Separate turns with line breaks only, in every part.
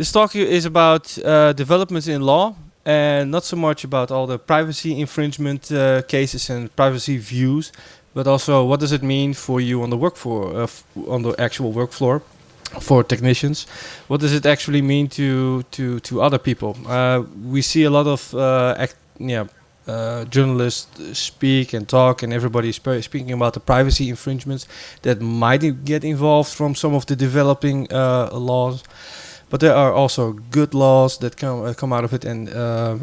This talk is about developments in law and not so much about all the privacy infringement cases and privacy views, but also what does it mean for you on the on the actual work floor for technicians. What does it actually mean to other people? We see a lot of journalists speak and talk, and everybody speaking about the privacy infringements that might get involved from some of the developing laws. But there are also good laws that come out of it, and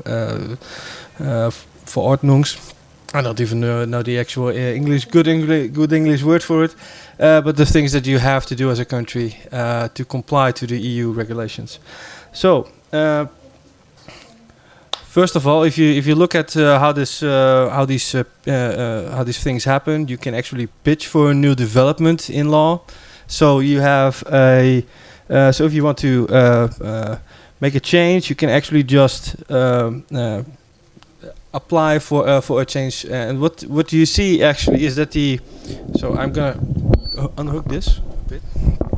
Verordnungs. I don't even know the actual good English word for it. But the things that you have to do as a country to comply to the EU regulations. So, first of all, if you look at how these things happen, you can actually pitch for a new development in law. So you have so if you want to make a change, you can actually just apply for a change. And what you see actually is that so I'm gonna unhook this a bit.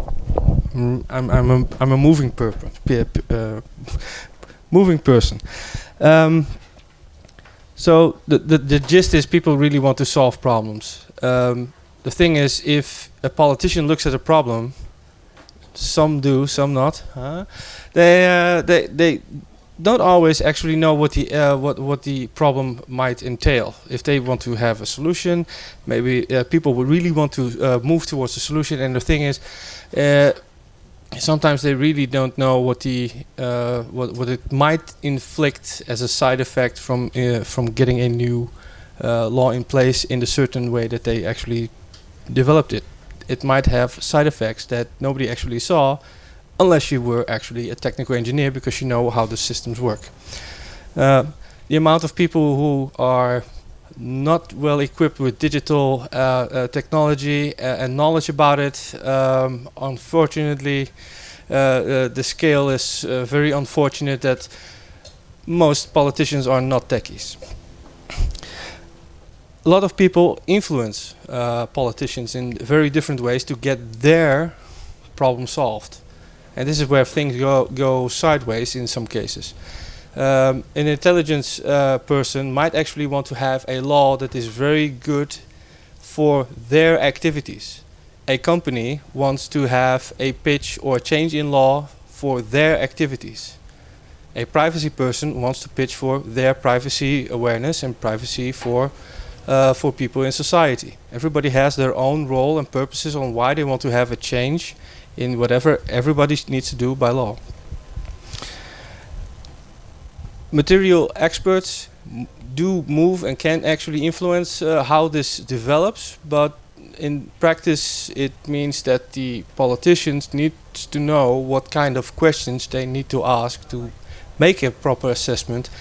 I'm a moving person. So the gist is people really want to solve problems. The thing is, if a politician looks at a problem, some do, some not. They don't always actually know what the problem might entail. If they want to have a solution, maybe people would really want to move towards a solution. And the thing is, sometimes they really don't know what it might inflict as a side effect from getting a new law in place in the certain way that they actually developed it. It might have side effects that nobody actually saw, unless you were actually a technical engineer, because you know how the systems work. The amount of people who are not well equipped with digital technology and knowledge about it, unfortunately, the scale is very unfortunate that most politicians are not techies. A lot of people influence politicians in very different ways to get their problem solved. And this is where things go sideways in some cases. An intelligence person might actually want to have a law that is very good for their activities. A company wants to have a pitch or change in law for their activities. A privacy person wants to pitch for their privacy awareness and privacy for people in society. Everybody has their own role and purposes on why they want to have a change in whatever everybody needs to do by law. Material experts do move and can actually influence how this develops, but in practice it means that the politicians need to know what kind of questions they need to ask to make a proper assessment,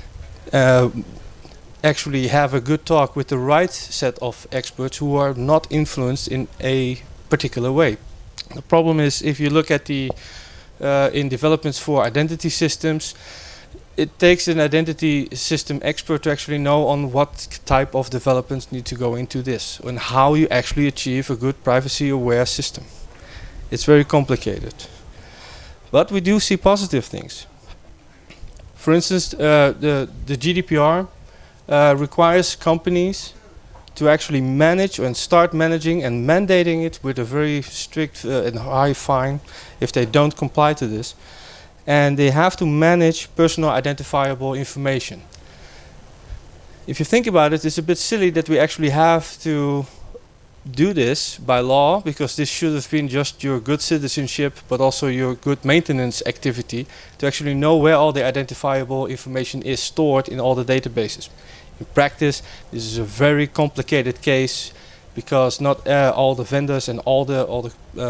actually have a good talk with the right set of experts who are not influenced in a particular way. The problem is, if you look at in developments for identity systems, it takes an identity system expert to actually know on what type of developments need to go into this and how you actually achieve a good privacy aware system. It's very complicated. But we do see positive things. For instance, the GDPR requires companies to actually manage and start managing and mandating it with a very strict and high fine if they don't comply to this. And they have to manage personal identifiable information. If you think about it, it's a bit silly that we actually have to do this by law, because this should have been just your good citizenship, but also your good maintenance activity to actually know where all the identifiable information is stored in all the databases. In practice, this is a very complicated case, because not all the vendors and all the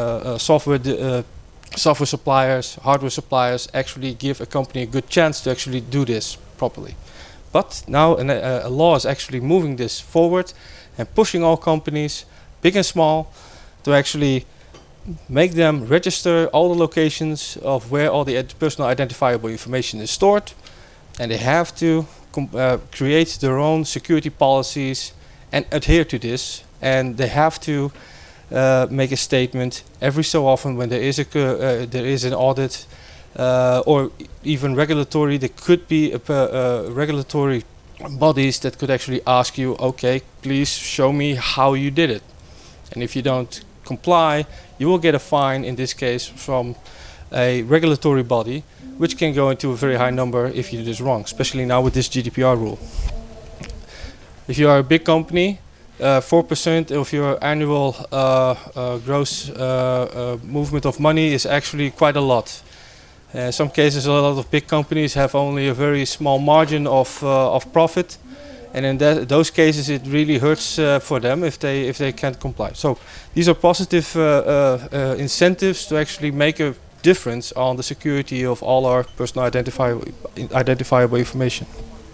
software suppliers, hardware suppliers actually give a company a good chance to actually do this properly. But now a law is actually moving this forward and pushing all companies, big and small, to actually make them register all the locations of where all the personal identifiable information is stored, and they have to create their own security policies and adhere to this, and they have to make a statement every so often when there is an audit or even regulatory. There could be regulatory bodies that could actually ask you, okay, please show me how you did it. And if you don't comply, you will get a fine, in this case, from a regulatory body, which can go into a very high number if you do this wrong, especially now with this GDPR rule. If you are a big company, 4% of your annual gross movement of money is actually quite a lot. In some cases, a lot of big companies have only a very small margin of profit, and in those cases, it really hurts for them if they can't comply. So these are positive incentives to actually make a difference on the security of all our personal identifiable information.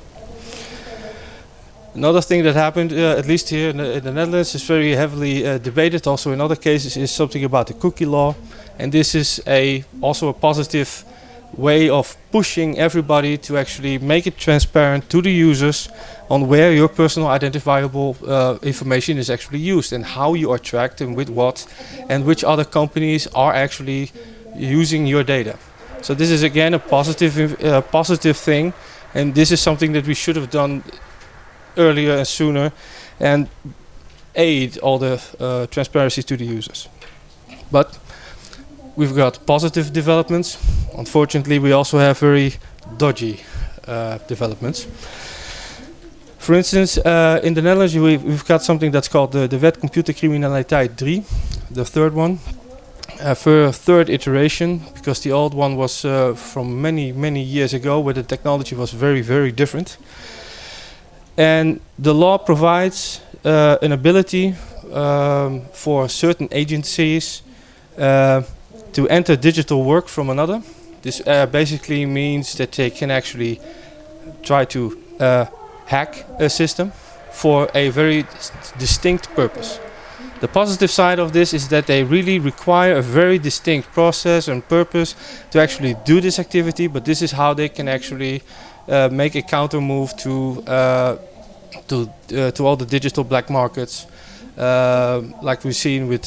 Another thing that happened, at least here in the Netherlands, is very heavily debated. Also in other cases, is something about the cookie law, and this is also a positive way of pushing everybody to actually make it transparent to the users on where your personal identifiable information is actually used and how you are tracked and with what, and which other companies are actually using your data. So this is again a positive thing, and this is something that we should have done earlier and sooner, and aid all the transparency to the users. But we've got positive developments. Unfortunately, we also have very dodgy developments. For instance, in the Netherlands, we've got something that's called the Wet Computercriminaliteit 3, the third one. For a third iteration, because the old one was from many years ago, where the technology was very different. And the law provides an ability for certain agencies to enter digital work from another. This basically means that they can actually try to hack a system for a very distinct purpose. The positive side of this is that they really require a very distinct process and purpose to actually do this activity, but this is how they can actually make a counter move to all the digital black markets, like we've seen with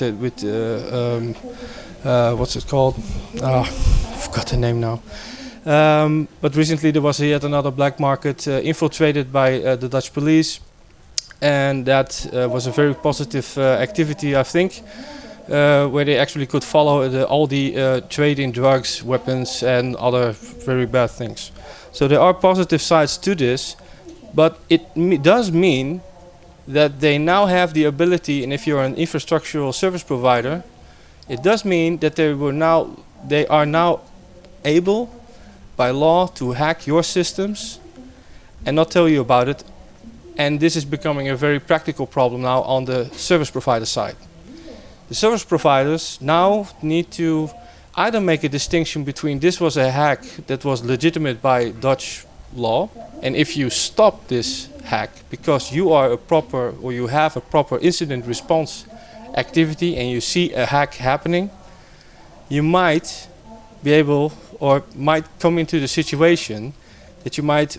what's it called? I forgot the name now. But recently there was yet another black market infiltrated by the Dutch police, and that was a very positive activity, I think, where they actually could follow all the trade in drugs, weapons, and other very bad things. So there are positive sides to this, but it does mean that they now have the ability, and if you're an infrastructural service provider, it does mean that they are now able, by law, to hack your systems and not tell you about it. And this is becoming a very practical problem now on the service provider side. The service providers now need to either make a distinction between this was a hack that was legitimate by Dutch law, and if you stop this hack because you are you have a proper incident response activity and you see a hack happening, you might be able or might come into the situation that you might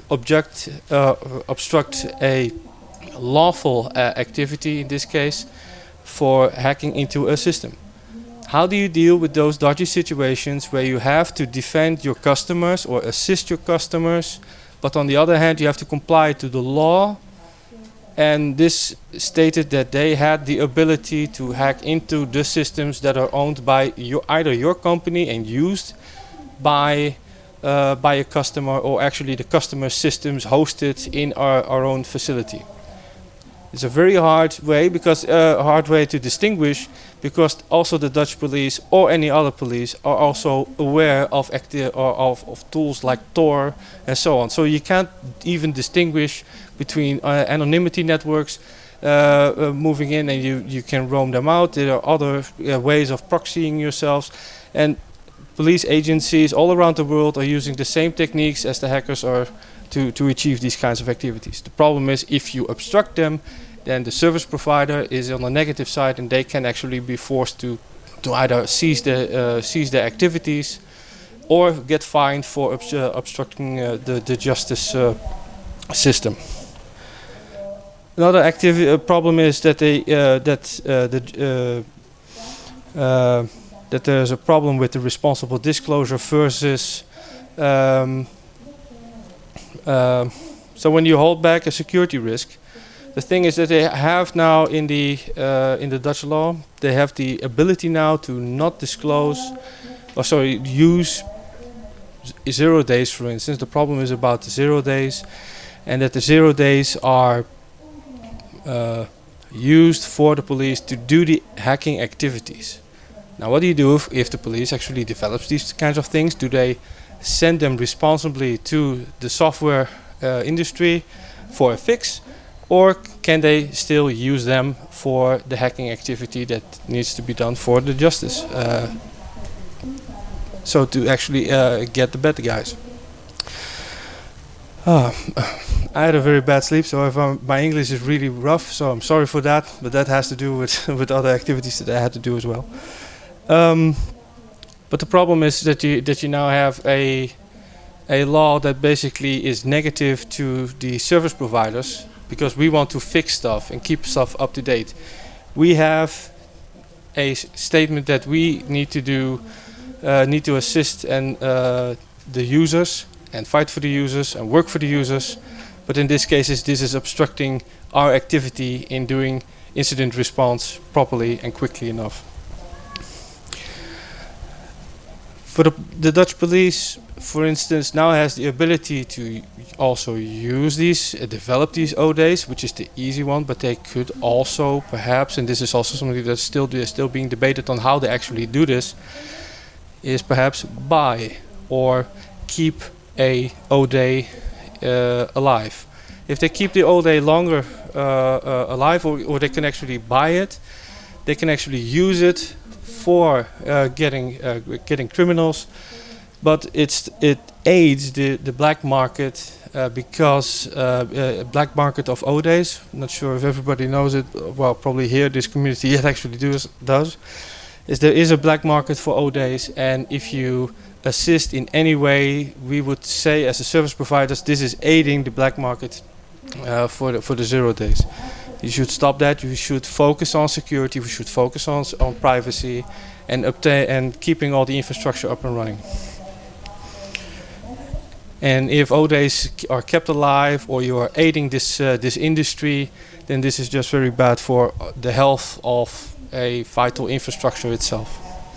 obstruct a lawful activity, in this case, for hacking into a system. How do you deal with those dodgy situations where you have to defend your customers or assist your customers, but on the other hand you have to comply to the law? And this stated that they had the ability to hack into the systems that are owned by either your company and used by a customer, or actually the customer systems hosted in our own facility. It's a very hard way to distinguish, because also the Dutch police or any other police are also aware of tools like Tor and so on. So you can't even distinguish between anonymity networks moving in, and you can roam them out. There are other ways of proxying yourselves, and police agencies all around the world are using the same techniques as the hackers are to achieve these kinds of activities. The problem is, if you obstruct them, then the service provider is on the negative side, and they can actually be forced to either seize the activities or get fined for obstructing the justice system. Another problem is that that there's a problem with the responsible disclosure versus um, so when you hold back a security risk, the thing is that they have now in the Dutch law, they have the ability now to not disclose, or sorry, use 0 days, for instance. The problem is about the 0 days, and that the 0 days are used for the police to do the hacking activities. Now, what do you do if the police actually develops these kinds of things? Do they send them responsibly to the software industry for a fix, or can they still use them for the hacking activity that needs to be done for the justice? So to actually get the bad guys. I had a very bad sleep, so if my English is really rough, so I'm sorry for that, but that has to do with with other activities that I had to do as well. But the problem is that you now have a law that basically is negative to the service providers, because we want to fix stuff and keep stuff up to date. We have a statement that we need to do, need to assist and the users and fight for the users and work for the users. But in this case, this is obstructing our activity in doing incident response properly and quickly enough. For the Dutch police, for instance, now has the ability to also use these, develop these O-days, which is the easy one, but they could also perhaps, and this is also something that's still being debated on how they actually do this, is perhaps buy or keep a O-day alive. If they keep the O-day longer alive, or they can actually buy it, they can actually use it for getting criminals, but it aids the black market because black market of O-days. I'm not sure if everybody knows it. Well, probably here this community it actually does. Is there is a black market for O-days, and if you assist in any way, we would say as a service providers, this is aiding the black market for the 0 days. You should stop that. You should focus on security. We should focus on privacy and keeping all the infrastructure up and running. And if O-days are kept alive, or you are aiding this industry, then this is just very bad for the health of a vital infrastructure itself.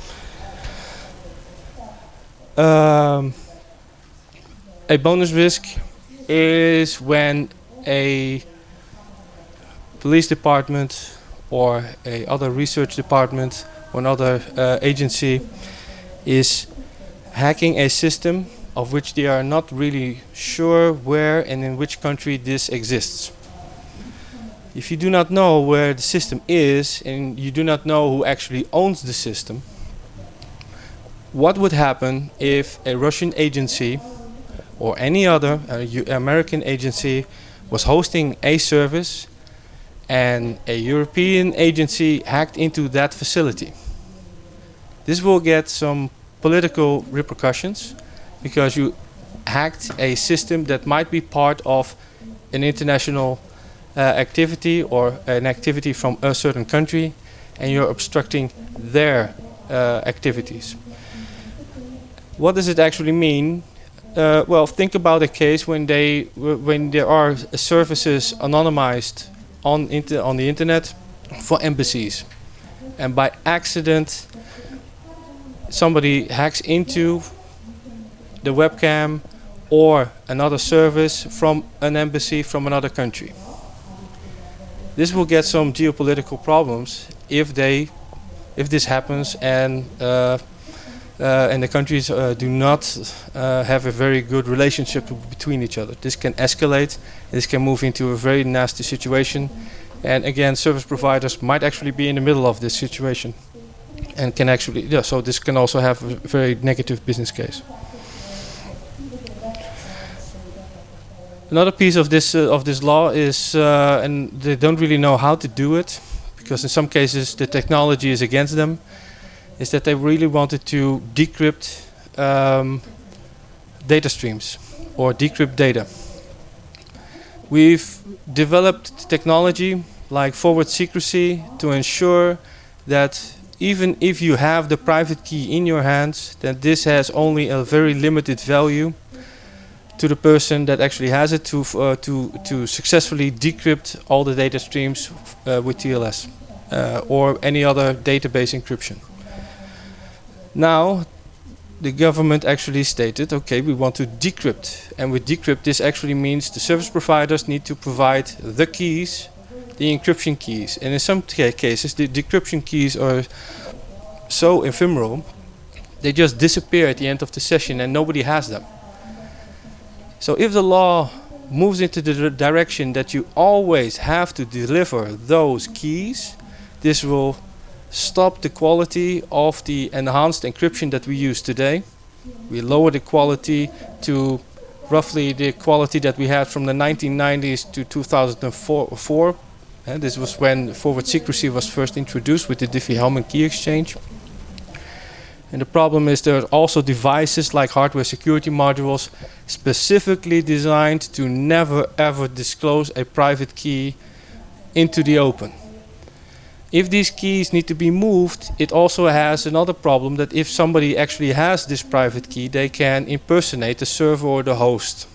A bonus risk is when a police department or a other research department or another agency is hacking a system of which they are not really sure where and in which country this exists. If you do not know where the system is and you do not know who actually owns the system, what would happen if a Russian agency or any other American agency was hosting a service and a European agency hacked into that facility? This will get some political repercussions, because you hacked a system that might be part of an international activity or an activity from a certain country, and you're obstructing their activities. What does it actually mean? Well, think about a case when there are services anonymized on the internet for embassies, and by accident somebody hacks into the webcam or another service from an embassy from another country. This will get some geopolitical problems if this happens and the countries do not have a very good relationship between each other. This can escalate. This can move into a very nasty situation, and again, service providers might actually be in the middle of this situation, and can actually so this can also have a very negative business case. Another piece of this law is, and they don't really know how to do it, because in some cases the technology is against them, is that they really wanted to decrypt data streams or decrypt data. We've developed technology like forward secrecy to ensure that even if you have the private key in your hands, then this has only a very limited value to the person that actually has it to successfully decrypt all the data streams with TLS or any other database encryption. Now, the government actually stated, okay, we want to decrypt. And with decrypt, this actually means the service providers need to provide the keys, the encryption keys. And in some cases, the decryption keys are so ephemeral, they just disappear at the end of the session and nobody has them. So if the law moves into the direction that you always have to deliver those keys, this will stop the quality of the enhanced encryption that we use today. We lower the quality to roughly the quality that we had from the 1990s to 2004. And this was when forward secrecy was first introduced with the Diffie-Hellman key exchange. And the problem is there are also devices like hardware security modules specifically designed to never ever disclose a private key into the open. If these keys need to be moved, it also has another problem that if somebody actually has this private key, they can impersonate the server or the host.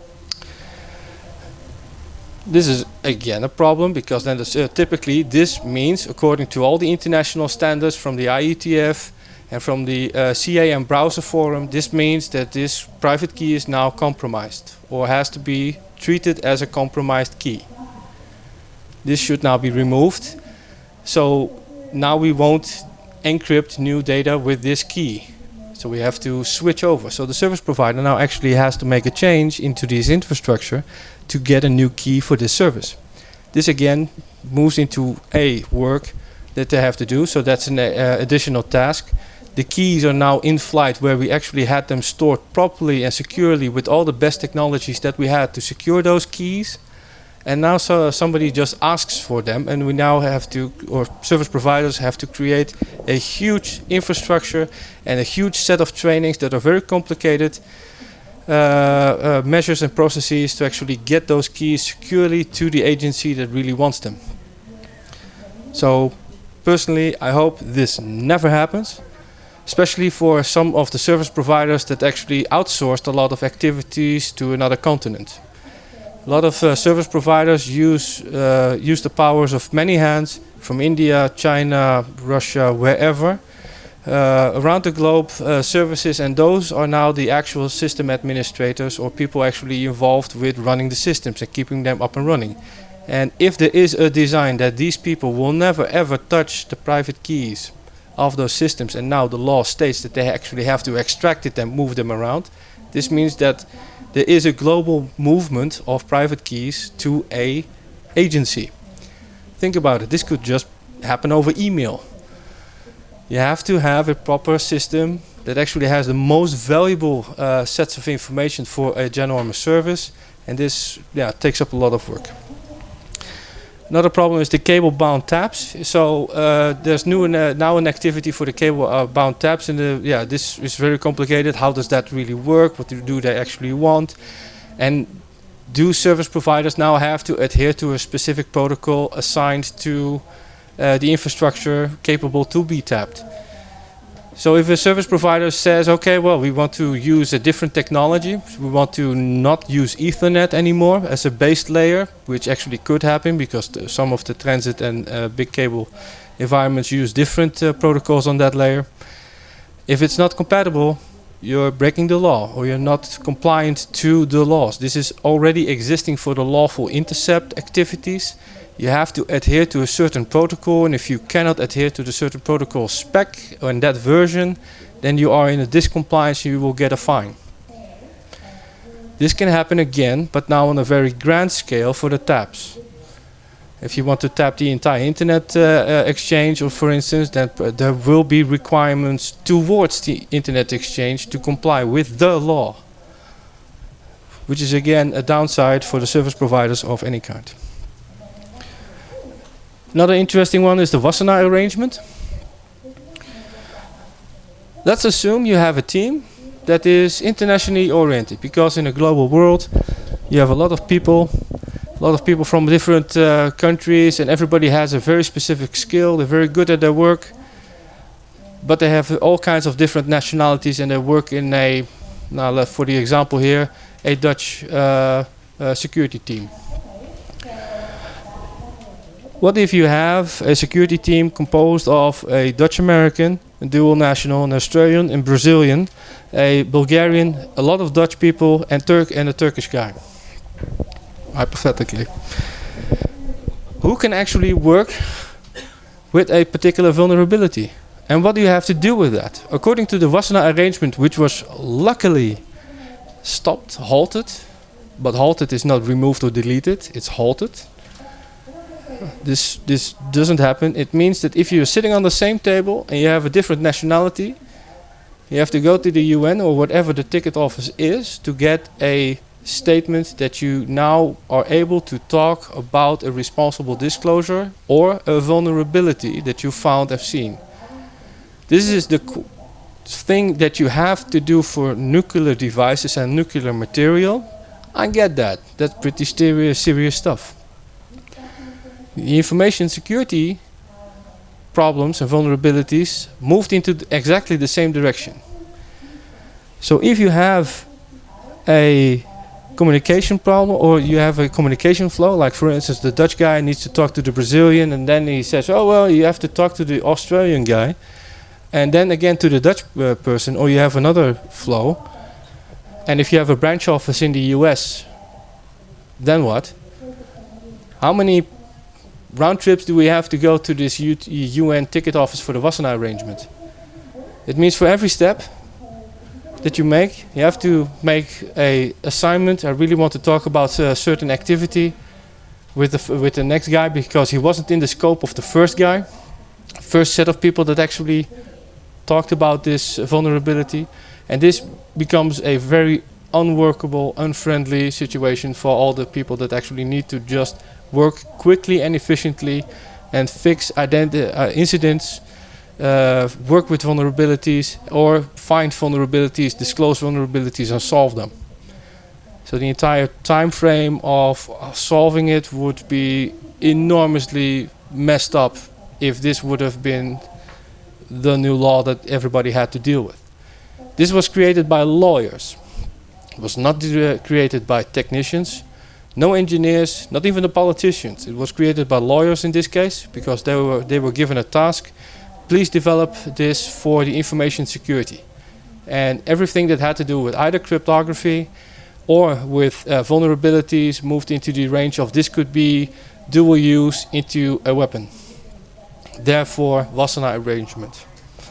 This is again a problem because then typically this means, according to all the international standards from the IETF and from the CA and Browser Forum, this means that this private key is now compromised or has to be treated as a compromised key. This should now be removed. So now we won't encrypt new data with this key. So we have to switch over. So the service provider now actually has to make a change into this infrastructure to get a new key for this service. This again moves into a work that they have to do. So that's an additional task. The keys are now in flight where we actually had them stored properly and securely with all the best technologies that we had to secure those keys. And now somebody just asks for them, and we now have to, or service providers have to create a huge infrastructure and a huge set of trainings that are very complicated measures and processes to actually get those keys securely to the agency that really wants them. So personally, I hope this never happens, especially for some of the service providers that actually outsourced a lot of activities to another continent. A lot of service providers use the powers of many hands from India, China, Russia, wherever, around the globe, services, and those are now the actual system administrators or people actually involved with running the systems and keeping them up and running. And if there is a design that these people will never ever touch the private keys of those systems, and now the law states that they actually have to extract it and move them around, this means that there is a global movement of private keys to an agency. Think about it. This could just happen over email. You have to have a proper system that actually has the most valuable sets of information for a ginormous service, and this takes up a lot of work. Another problem is the cable-bound tabs. So there's now an activity for the cable-bound tabs, and this is very complicated. How does that really work? What do they actually want? And do service providers now have to adhere to a specific protocol assigned to the infrastructure capable to be tapped? So if a service provider says, okay, well, we want to use a different technology, we want to not use Ethernet anymore as a base layer, which actually could happen because some of the transit and big cable environments use different protocols on that layer. If it's not compatible, you're breaking the law or you're not compliant to the laws. This is already existing for the lawful intercept activities. You have to adhere to a certain protocol, and if you cannot adhere to the certain protocol spec or in that version, then you are in a discompliance, you will get a fine. This can happen again, but now on a very grand scale for the taps. If you want to tap the entire internet exchange, or for instance, then there will be requirements towards the internet exchange to comply with the law, which is again a downside for the service providers of any kind. Another interesting one is the Wassenaar arrangement. Let's assume you have a team that is internationally oriented, because in a global world you have a lot of people from different countries, and everybody has a very specific skill. They're very good at their work. but they have all kinds of different nationalities, and they work in a, now for the example here, a Dutch security team. What if you have a security team composed of a Dutch American, a dual national, an Australian, and Brazilian, a Bulgarian, a lot of Dutch people, and a Turkish guy? Hypothetically. Who can actually work with a particular vulnerability? And what do you have to do with that? According to the Wassenaar arrangement, which was luckily stopped, halted, but halted is not removed or deleted, it's halted. This doesn't happen. It means that if you're sitting on the same table and you have a different nationality, you have to go to the UN or whatever the ticket office is to get a statement that you now are able to talk about a responsible disclosure or a vulnerability that you found and seen. This is the thing that you have to do for nuclear devices and nuclear material. I get that. That's pretty serious stuff. The information security problems and vulnerabilities moved into exactly the same direction. So if you have a communication problem, or you have a communication flow, like for instance the Dutch guy needs to talk to the Brazilian, and then he says, oh well, you have to talk to the Australian guy, and then again to the Dutch person, or you have another flow. And if you have a branch office in the US, then what? How many round trips do we have to go to this UN ticket office for the Wassenaar arrangement? It means for every step that you make, you have to make a assignment. I really want to talk about a certain activity with the next guy because he wasn't in the scope of the first guy, first set of people that actually talked about this vulnerability. And this becomes a very unworkable, unfriendly situation for all the people that actually need to just work quickly and efficiently and fix incidents, work with vulnerabilities, or find vulnerabilities, disclose vulnerabilities, and solve them. So the entire time frame of solving it would be enormously messed up if this would have been the new law that everybody had to deal with. This was created by lawyers. It was not created by technicians. No engineers, not even the politicians. It was created by lawyers in this case because they were given a task. Please develop this for the information security. And everything that had to do with either cryptography or with vulnerabilities moved into the range of this could be dual use into a weapon. Therefore, Wassenaar arrangement.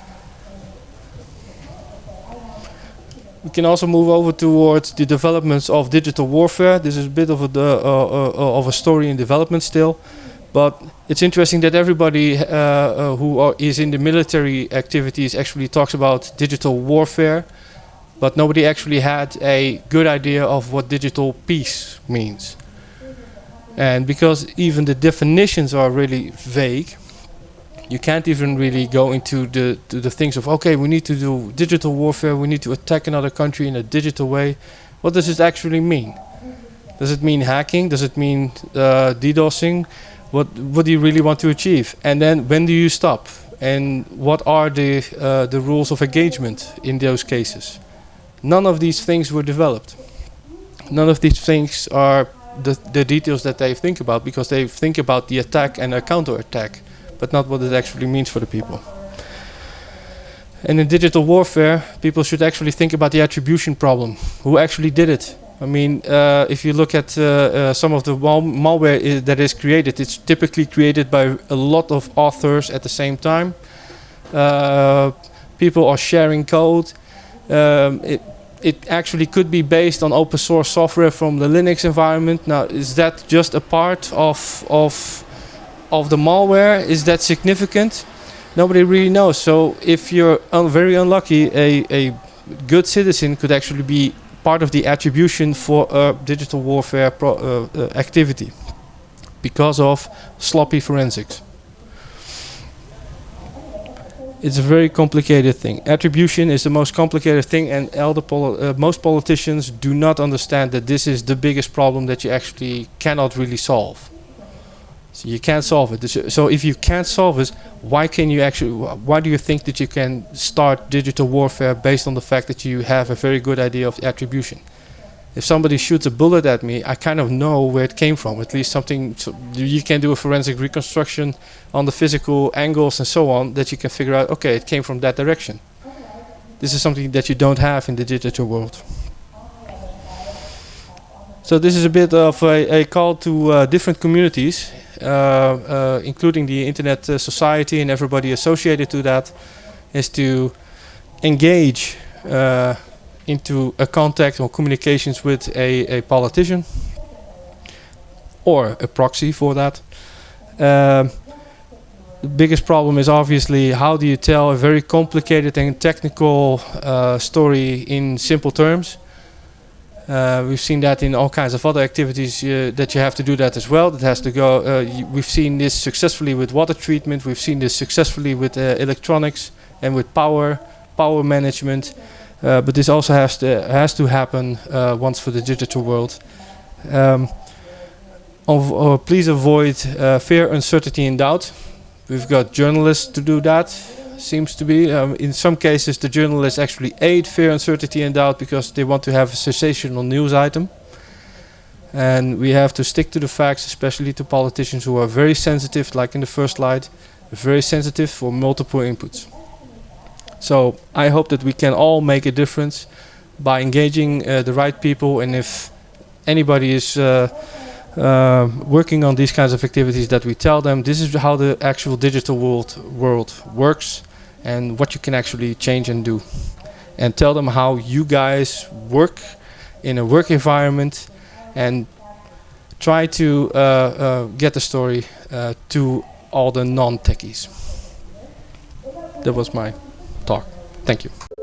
We can also move over towards the developments of digital warfare. This is a bit of a story in development still, but it's interesting that everybody who is in the military activities actually talks about digital warfare, but nobody actually had a good idea of what digital peace means. And because even the definitions are really vague, you can't even really go into the things of, okay, we need to do digital warfare, we need to attack another country in a digital way. What does it actually mean? Does it mean hacking? Does it mean DDoSing? What do you really want to achieve? And then when do you stop? And what are the rules of engagement in those cases? None of these things were developed. None of these things are the details that they think about, because they think about the attack and a counter-attack, but not what it actually means for the people. And in digital warfare, people should actually think about the attribution problem. Who actually did it? I mean, if you look at some of the malware that is created, it's typically created by a lot of authors at the same time. People are sharing code. It actually could be based on open source software from the Linux environment. Now, is that just a part of the malware? Is that significant? Nobody really knows. So if you're very unlucky, a good citizen could actually be part of the attribution for a digital warfare activity because of sloppy forensics. It's a very complicated thing. Attribution is the most complicated thing, and most politicians do not understand that this is the biggest problem that you actually cannot really solve. So you can't solve it. So if you can't solve it, why do you think that you can start digital warfare based on the fact that you have a very good idea of attribution? If somebody shoots a bullet at me, I kind of know where it came from. At least something, so you can do a forensic reconstruction on the physical angles and so on, that you can figure out, okay, it came from that direction. This is something that you don't have in the digital world. So this is a bit of a call to different communities, including the Internet Society and everybody associated to that, is to engage into a contact or communications with a politician or a proxy for that. The biggest problem is obviously, how do you tell a very complicated and technical story in simple terms? We've seen that in all kinds of other activities, that you have to do that as well. That has to go. We've seen this successfully with water treatment. We've seen this successfully with electronics and with power management. But this also has to happen once for the digital world. Please avoid fear, uncertainty, and doubt. We've got journalists to do that. Seems to be. In some cases, the journalists actually aid fear, uncertainty, and doubt because they want to have a sensational news item. And we have to stick to the facts, especially to politicians who are very sensitive, like in the first slide, very sensitive for multiple inputs. So I hope that we can all make a difference by engaging the right people, and if anybody is working on these kinds of activities, that we tell them this is how the actual digital world works and what you can actually change and do, and tell them how you guys work in a work environment, and try to get the story to all the non-techies. That was my talk. Thank you.